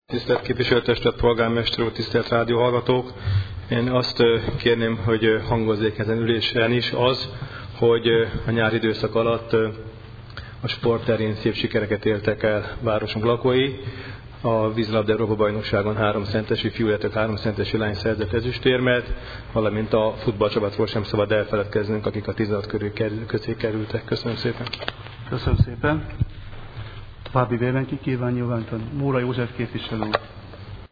Tisztelt képviselőtestet, polgármester úr, tisztelt rádióhallgatók! Én azt kérném, hogy hangozzék ezen ülésen is az, hogy a nyári időszak alatt a sport terén szép sikereket értek el városunk lakói. A vízilabda Európa-bajnokságon 3 szentesi fiú, illetve 3 szentesi lány szerzett ezüstérmet, valamint a futballcsapatról sem szabad elfeledkeznünk, akik a 16 körül közé kerültek. Köszönöm szépen! Köszönöm szépen! További véleményt ki kíván nyilvánítani? Móra József képviselő.